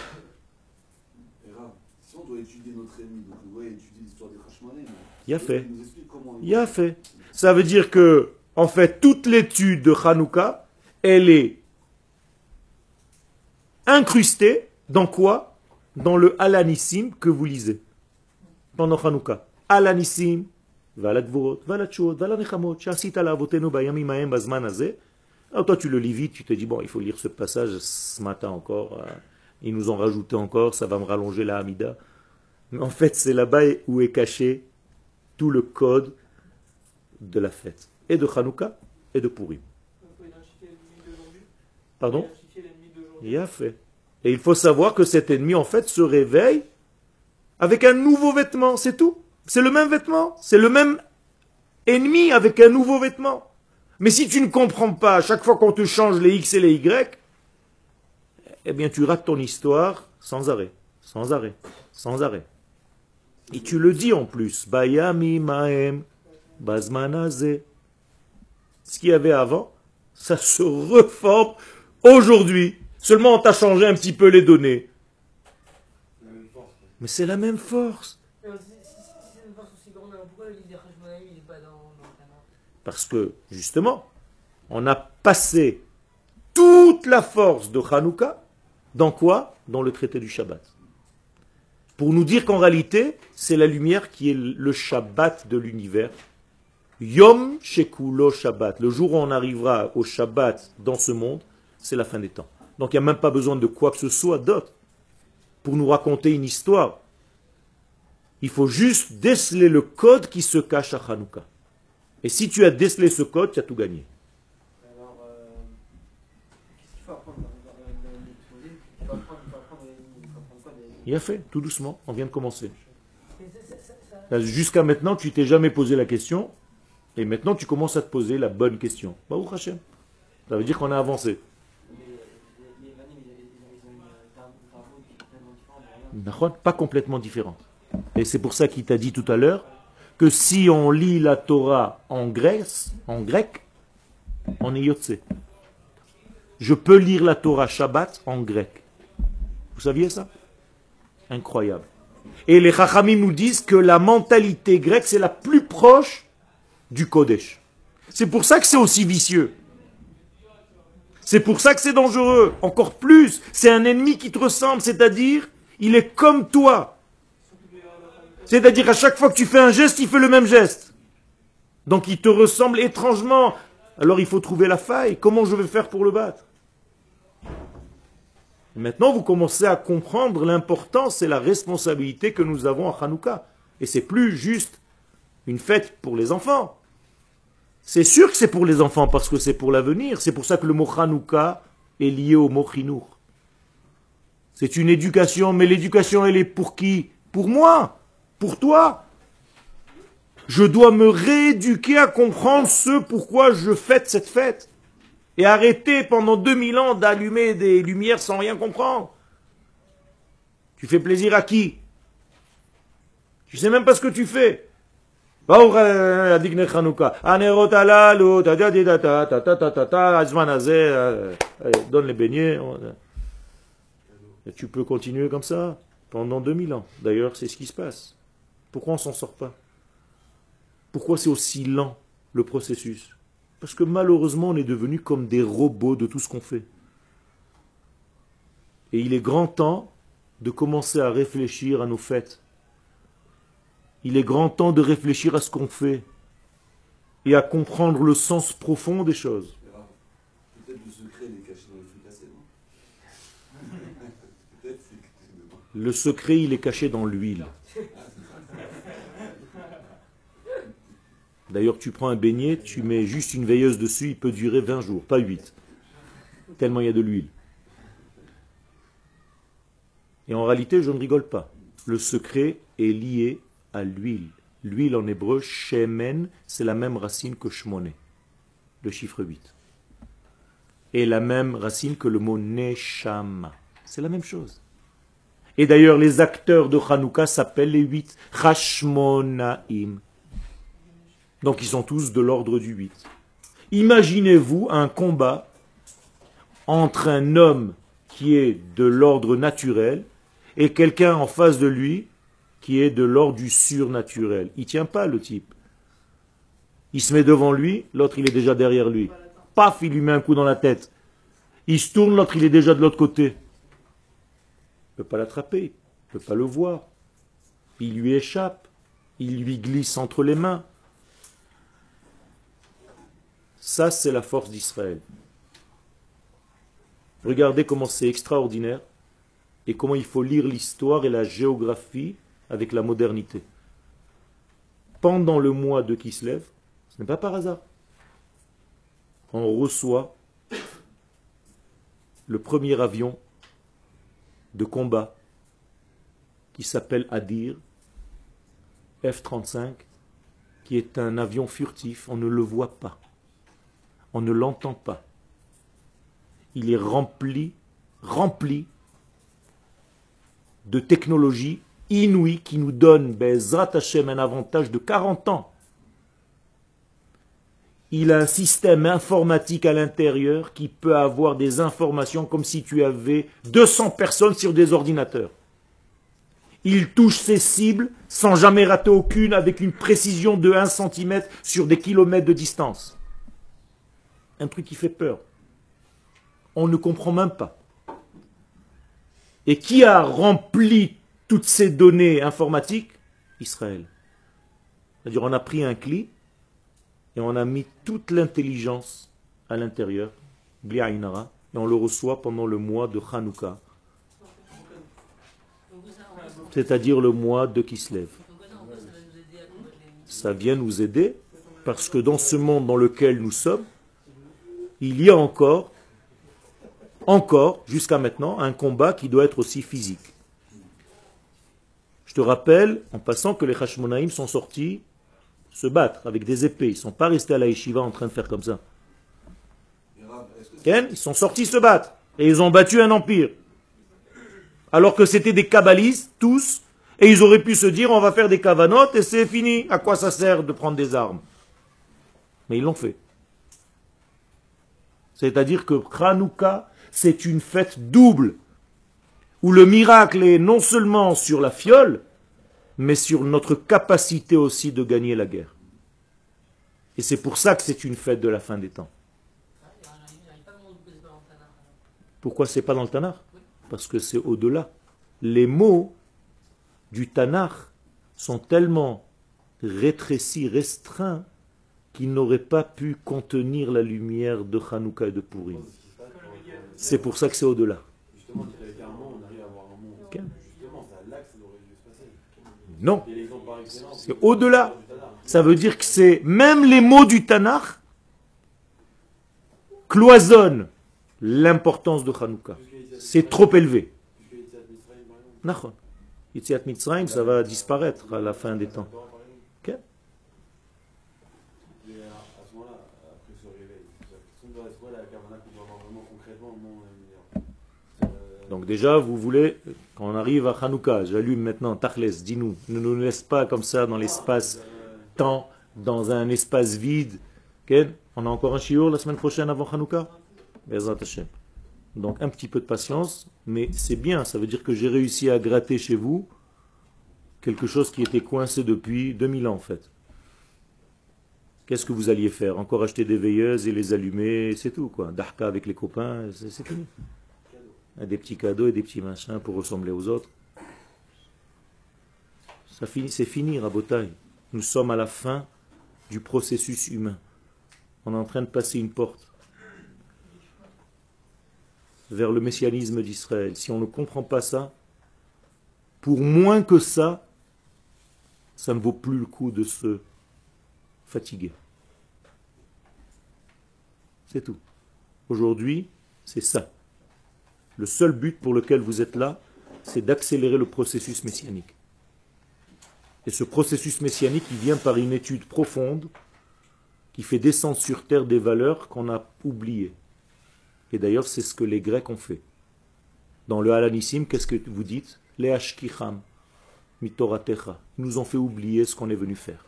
Speaker 3: Si on doit étudier notre ennemi, donc on doit étudier l'histoire des Hashmonaïm.
Speaker 1: Il a fait.
Speaker 3: Il nous explique comment
Speaker 1: Il a fait. Ça veut dire que, en fait, toute l'étude de Hanouka, elle est incrustée dans quoi? Dans le Alanissim que vous lisez pendant Hanouka. Alanissim, Valagvorot, Valachot, Valanechamot, Chasita Lavotenu Bayamim Mahem Bazman Azeh. Alors toi tu le lis vite, tu te dis bon, il faut lire ce passage ce matin encore. Ils nous ont rajouté encore, ça va me rallonger la Hamida. Mais en fait, c'est là-bas où est caché tout le code de la fête. Et de Hanouka, et de Purim.
Speaker 5: Il faut identifier l'ennemi d'aujourd'hui.
Speaker 1: Pardon?
Speaker 5: Identifier l'ennemi d'aujourd'hui.
Speaker 1: Il a fait. Et il faut savoir que cet ennemi, en fait, se réveille avec un nouveau vêtement, c'est tout. C'est le même vêtement, c'est le même ennemi avec un nouveau vêtement. Mais si tu ne comprends pas, à chaque fois qu'on te change les X et les Y, eh bien tu rates ton histoire sans arrêt, sans arrêt, sans arrêt. Et tu le dis en plus, Bayami Mahem, Bazmanaze. Ce qu'il y avait avant, ça se reforme aujourd'hui. Seulement on t'a changé un petit peu les données.
Speaker 2: La même force.
Speaker 1: Mais c'est la même force.
Speaker 4: Mais si c'est une force aussi grande, alors pourquoi le livre des Hashmonaïm, il n'est pas dans le Tanakh?
Speaker 1: Parce que, justement, on a passé toute la force de Hanouka dans quoi? Dans le traité du Shabbat. Pour nous dire qu'en réalité, c'est la lumière qui est le Shabbat de l'univers. Yom Shekulo Shabbat. Le jour où on arrivera au Shabbat dans ce monde, c'est la fin des temps. Donc il n'y a même pas besoin de quoi que ce soit d'autre pour nous raconter une histoire. Il faut juste déceler le code qui se cache à Hanouka. Et si tu as décelé ce code, tu as tout gagné.
Speaker 6: Alors, qu'est-ce qu'il faut apprendre dans les livres? Il faut apprendre quoi des...
Speaker 1: Il a fait, tout doucement, on vient de commencer.
Speaker 4: Mais
Speaker 1: Jusqu'à maintenant, tu t'es jamais posé la question, et maintenant tu commences à te poser la bonne question. Baruch Hashem. Ça veut dire qu'on a avancé.
Speaker 6: Les Vanim, ils ont une tarot qui est complètement différente.
Speaker 1: Nachon, pas complètement différente. Et c'est pour ça qu'il t'a dit tout à l'heure que si on lit la Torah en grec, on est yotze. Je peux lire la Torah Shabbat en grec. Vous saviez ça? Incroyable. Et les Chachamim nous disent que la mentalité grecque, c'est la plus proche du Kodesh. C'est pour ça que c'est aussi vicieux. C'est pour ça que c'est dangereux. Encore plus, c'est un ennemi qui te ressemble, c'est-à-dire, il est comme toi. C'est-à-dire, à chaque fois que tu fais un geste, il fait le même geste. Donc il te ressemble étrangement. Alors il faut trouver la faille. Comment je vais faire pour le battre? Maintenant, vous commencez à comprendre l'importance et la responsabilité que nous avons à Hanouka. Et c'est plus juste une fête pour les enfants. C'est sûr que c'est pour les enfants parce que c'est pour l'avenir. C'est pour ça que le mot Hanouka est lié au mot Chinour. C'est une éducation, mais l'éducation, elle est pour qui? Pour moi, pour toi. Je dois me rééduquer à comprendre ce pourquoi je fête cette fête. Et arrêter pendant 2000 ans d'allumer des lumières sans rien comprendre. Tu fais plaisir à qui? Tu sais même pas ce que tu fais. Donne les beignets. Et tu peux continuer comme ça pendant 2000 ans. D'ailleurs, c'est ce qui se passe. Pourquoi on s'en sort pas? Pourquoi c'est aussi lent, le processus? Parce que malheureusement, on est devenus comme des robots de tout ce qu'on fait. Et il est grand temps de commencer à réfléchir à nos fêtes. Il est grand temps de réfléchir à ce qu'on fait et à comprendre le sens profond des choses.
Speaker 3: Peut-être le secret il est caché dans les fricassés, non? Peut-être c'est que...
Speaker 1: Le secret, il est caché dans l'huile. D'ailleurs, tu prends un beignet, tu mets juste une veilleuse dessus, il peut durer 20 jours, pas 8. Tellement il y a de l'huile. Et en réalité, je ne rigole pas. Le secret est lié à l'huile. L'huile en hébreu, shemen, c'est la même racine que shmoné, le chiffre 8. Et la même racine que le mot neshama. C'est la même chose. Et d'ailleurs, les acteurs de Hanouka s'appellent les 8 Hashmonaim. Donc ils sont tous de l'ordre du 8. Imaginez-vous un combat entre un homme qui est de l'ordre naturel et quelqu'un en face de lui qui est de l'ordre du surnaturel. Il ne tient pas le type. Il se met devant lui, l'autre il est déjà derrière lui. Paf, il lui met un coup dans la tête. Il se tourne, l'autre il est déjà de l'autre côté. Il ne peut pas l'attraper, il ne peut pas le voir. Il lui échappe, il lui glisse entre les mains. Ça, c'est la force d'Israël. Regardez comment c'est extraordinaire. et comment il faut lire l'histoire et la géographie avec la modernité. Pendant le mois de Kislev, ce n'est pas par hasard, on reçoit le premier avion de combat qui s'appelle Adir F-35, qui est un avion furtif, on ne le voit pas, on ne l'entend pas. Il est rempli de technologies inouïes qui nous donnent, Bezrat Hashem, un avantage de 40 ans. Il a un système informatique à l'intérieur qui peut avoir des informations comme si tu avais 200 personnes sur des ordinateurs. Il touche ses cibles sans jamais rater aucune, avec une précision de 1 cm sur des kilomètres de distance. Un truc qui fait peur. On ne comprend même pas. Et qui a rempli toutes ces données informatiques? Israël. C'est-à-dire on a pris un cli et on a mis toute l'intelligence à l'intérieur, Bli Ayin Hara, et on le reçoit pendant le mois de Hanouka, c'est-à-dire le mois de Kislev. Ça vient nous aider parce que dans ce monde dans lequel nous sommes, il y a encore, jusqu'à maintenant, un combat qui doit être aussi physique. Je te rappelle, en passant, que les Hashmonaïm sont sortis se battre avec des épées. Ils ne sont pas restés à la yeshiva en train de faire comme ça. Ils sont sortis se battre. Et ils ont battu un empire. Alors que c'était des kabbalistes, tous, et ils auraient pu se dire, on va faire des kavanotes et c'est fini. À quoi ça sert de prendre des armes? Mais ils l'ont fait. C'est-à-dire que Hanouka, c'est une fête double, où le miracle est non seulement sur la fiole, mais sur notre capacité aussi de gagner la guerre. Et c'est pour ça que c'est une fête de la fin des temps. Pourquoi c'est pas dans le Tanakh? Parce que c'est au-delà. Les mots du Tanakh sont tellement rétrécis, restreints, qu'ils n'auraient pas pu contenir la lumière de Hanouka et de Purim. C'est pour ça que c'est au-delà.
Speaker 2: Justement, avec un mot, on arrive à avoir un mot.
Speaker 1: Okay.
Speaker 2: Justement, c'est là que ça aurait dû se passer.
Speaker 1: Non,
Speaker 2: Et l'exemple par excellence,
Speaker 1: c'est au-delà. Ça veut dire que c'est même les mots du Tanakh cloisonnent l'importance de Hanouka. C'est trop élevé. Nachon. Yetziat Mitzrayim, ça va disparaître à la fin des temps. Okay.
Speaker 2: Et à ce moment-là, après ce réveil, c'est quoi la Kavana qu'on doit avoir vraiment concrètement?
Speaker 1: Donc déjà, vous voulez, quand on arrive à Hanouka, j'allume maintenant, Tachles, dis-nous, ne nous laisse pas comme ça dans l'espace-temps, dans un espace vide. Okay. On a encore un shiur la semaine prochaine avant Hanouka? Bezrat Hashem. Donc un petit peu de patience, mais c'est bien, ça veut dire que j'ai réussi à gratter chez vous quelque chose qui était coincé depuis 2000 ans en fait. Qu'est-ce que vous alliez faire? Encore acheter des veilleuses et les allumer, c'est tout quoi. Darka avec les copains, c'est fini. Des petits cadeaux et des petits machins pour ressembler aux autres. Ça finit, c'est fini, Rabotai. Nous sommes à la fin du processus humain. On est en train de passer une porte vers le messianisme d'Israël. Si on ne comprend pas ça, pour moins que ça ne vaut plus le coup de se fatiguer. C'est tout. Aujourd'hui, c'est ça. Le seul but pour lequel vous êtes là, c'est d'accélérer le processus messianique. Et ce processus messianique, il vient par une étude profonde qui fait descendre sur terre des valeurs qu'on a oubliées. Et d'ailleurs, c'est ce que les Grecs ont fait. Dans le Halanissim, qu'est-ce que vous dites? Les Ashkicham, mitoratecha. Ils nous ont fait oublier ce qu'on est venu faire.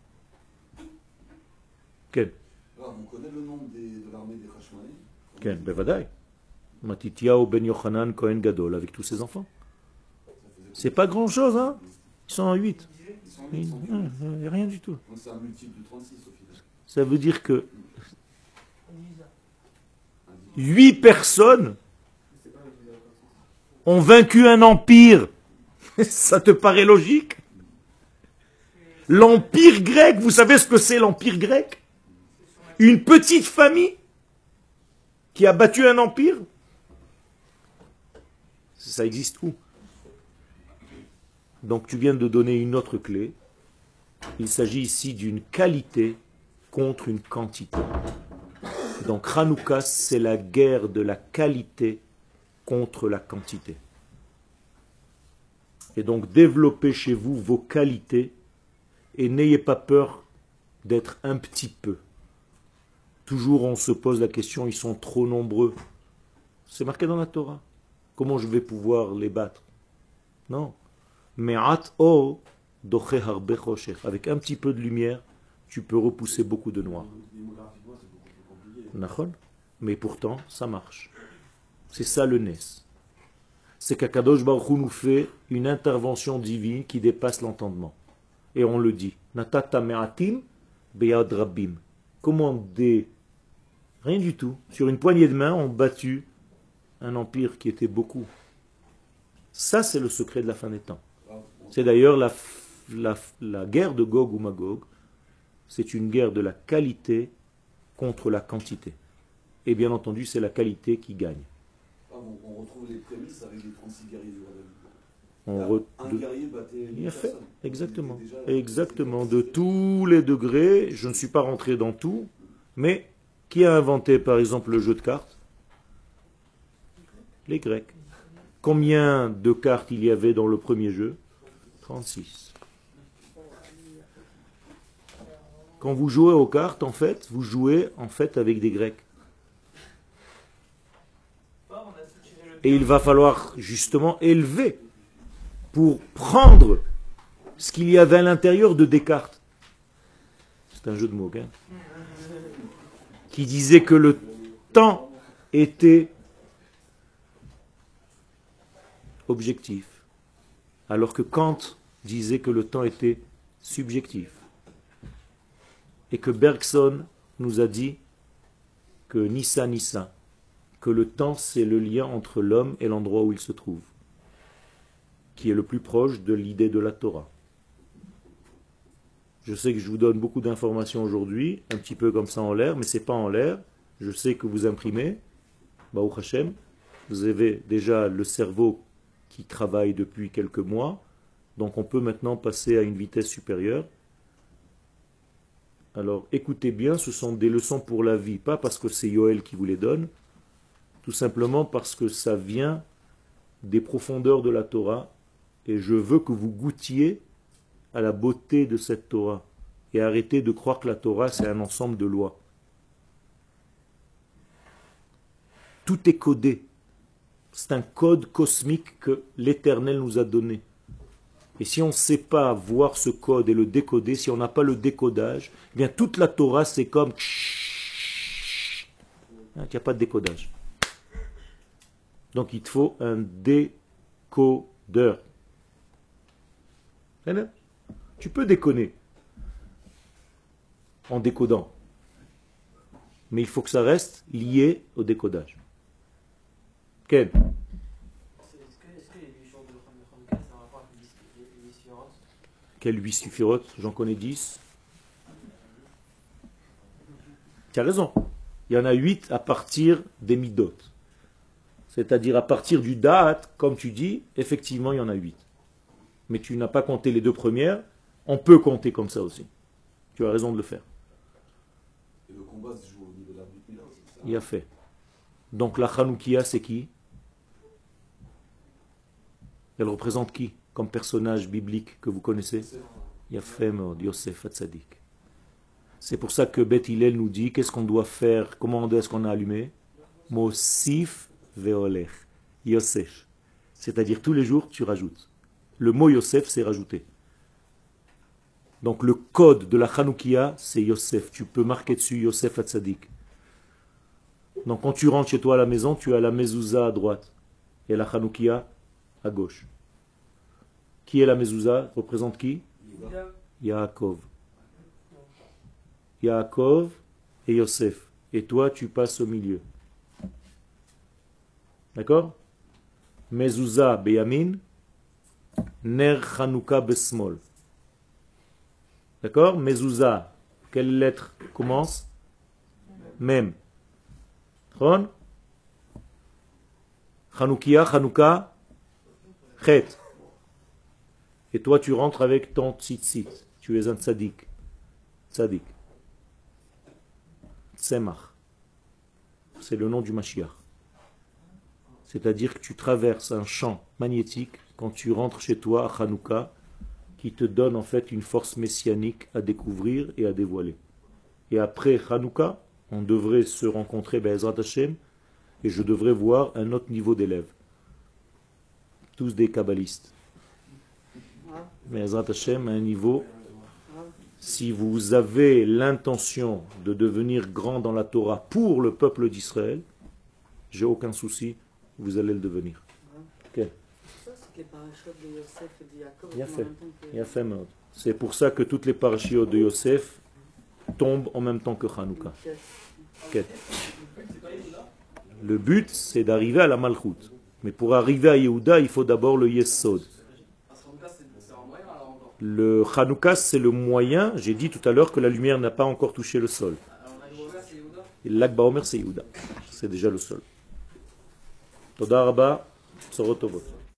Speaker 1: Quel?
Speaker 3: Alors, on connaît le nom de l'armée des Hashmonaïm?
Speaker 1: Quel? Bevadaï. Matityahu ben Yochanan Kohen Gadol, avec tous ses enfants. C'est pas grand-chose, hein? Ils sont en 8.
Speaker 3: Ils sont
Speaker 1: Rien du tout.
Speaker 3: Donc c'est un multiple de 36 au final.
Speaker 1: Ça veut dire que 8 personnes ont vaincu un empire. Ça te paraît logique? L'empire grec, vous savez ce que c'est l'empire grec? Une petite famille qui a battu un empire? Ça existe où? Donc tu viens de donner une autre clé. Il s'agit ici d'une qualité contre une quantité. Donc Hanouka, c'est la guerre de la qualité contre la quantité. Et donc développez chez vous vos qualités et n'ayez pas peur d'être un petit peu. Toujours on se pose la question, ils sont trop nombreux. C'est marqué dans la Torah. Comment je vais pouvoir les battre? Non. Me'at o doche harbe choshech. Avec un petit peu de lumière, tu peux repousser beaucoup de noir.
Speaker 3: Démographiquement, c'est beaucoup plus compliqué.
Speaker 1: Nachon. Mais pourtant, ça marche. C'est ça le Nes. C'est qu'Akadosh Baruch Hu nous fait une intervention divine qui dépasse l'entendement. Et on le dit. Natata me'atim beyad rabbim. Comment des... Rien du tout. Sur une poignée de main, on battu un empire qui était beaucoup. Ça, c'est le secret de la fin des temps. C'est d'ailleurs la guerre de Gog ou Magog. C'est une guerre de la qualité contre la quantité. Et bien entendu, c'est la qualité qui gagne.
Speaker 3: On retrouve les prémices avec les 36 guerriers du roi
Speaker 1: On
Speaker 3: David. Un guerrier battait
Speaker 1: Il
Speaker 3: une
Speaker 1: a fait,
Speaker 3: personne.
Speaker 1: exactement.
Speaker 3: Il était déjà-
Speaker 1: Exactement. De tous les degrés, je ne suis pas rentré dans tout, mais qui a inventé par exemple le jeu de cartes? Les Grecs. Combien de cartes il y avait dans le premier jeu? 36. Quand vous jouez aux cartes, en fait, vous jouez en fait avec des Grecs. Et il va falloir justement élever pour prendre ce qu'il y avait à l'intérieur de Descartes. C'est un jeu de mots, hein, qui disait que le temps était objectif, alors que Kant disait que le temps était subjectif. Et que Bergson nous a dit que Nissa, que le temps c'est le lien entre l'homme et l'endroit où il se trouve, qui est le plus proche de l'idée de la Torah. Je sais que je vous donne beaucoup d'informations aujourd'hui, un petit peu comme ça en l'air, mais c'est pas en l'air. Je sais que vous imprimez, Baruch Hashem, vous avez déjà le cerveau qui travaille depuis quelques mois, donc on peut maintenant passer à une vitesse supérieure. Alors écoutez bien, ce sont des leçons pour la vie, pas parce que c'est Yoël qui vous les donne, tout simplement parce que ça vient des profondeurs de la Torah, et je veux que vous goûtiez à la beauté de cette Torah, et arrêtez de croire que la Torah c'est un ensemble de lois. Tout est codé. C'est un code cosmique que l'Éternel nous a donné. Et si on ne sait pas voir ce code et le décoder, si on n'a pas le décodage, eh bien toute la Torah c'est comme... Il n'y a pas de décodage. Donc il te faut un décodeur. Tu peux déconner en décodant. Mais il faut que ça reste lié au décodage. Ken?
Speaker 6: Est-ce que les 8 jours de Hanouka, ça a un rapport avec les 8 sphirotes?
Speaker 1: Quel 8 suffirotes? J'en connais 10. Tu as raison. Il y en a 8 à partir des midot. C'est-à-dire à partir du da'at, comme tu dis, effectivement il y en a 8. Mais tu n'as pas compté les 2 premières. On peut compter comme ça aussi. Tu as raison de le faire.
Speaker 3: Et le combat se joue au niveau de la Brit-Mila aussi. Ça.
Speaker 1: Il a fait. Donc la Hanoukia, c'est qui? Elle représente qui comme personnage biblique que vous connaissez? Yafem, Yosef Hatzadik. C'est pour ça que Beth Hillel nous dit qu'est-ce qu'on doit faire, comment est-ce qu'on a allumé? Mosif veolech. Yosef. C'est-à-dire tous les jours tu rajoutes. Le mot Yosef c'est rajouter. Donc le code de la Hanoukia c'est Yosef. Tu peux marquer dessus Yosef Hatzadik. Donc quand tu rentres chez toi à la maison, tu as la mezouza à droite et la Hanoukia à gauche. Qui est la mezouza? Représente qui? Yaakov. Yaakov et Yosef. Et toi, tu passes au milieu. D'accord? Mezouza beyamin, ner Hanouka besmol. D'accord? Mezouza, quelle lettre commence? Mem. Hanoukia, Hanouka, Chet. Et toi, tu rentres avec ton tzitzit. Tu es un tzaddik. Tzaddik. Tzemach. C'est le nom du Mashiach. C'est-à-dire que tu traverses un champ magnétique quand tu rentres chez toi à Hanouka, qui te donne en fait une force messianique à découvrir et à dévoiler. Et après Hanouka, on devrait se rencontrer Be'ezrat Hashem, et je devrais voir un autre niveau d'élèves. Tous des kabbalistes. Be'ezrat Hashem à un niveau. Si vous avez l'intention de devenir grand dans la Torah pour le peuple d'Israël, j'ai aucun souci, vous allez le devenir. Okay. C'est pour ça que toutes les parashiot de Yosef tombent en même temps que Hanouka. Okay. Le but, c'est d'arriver à la Malchut. Mais pour arriver à Yehuda, il faut d'abord le Yesod. Le Hanouka, c'est le moyen. J'ai dit tout à l'heure que la lumière n'a pas encore touché le sol. Et Lag Baomer, c'est Yehuda. C'est déjà le sol. Toda Rabba, Sorot Tovot.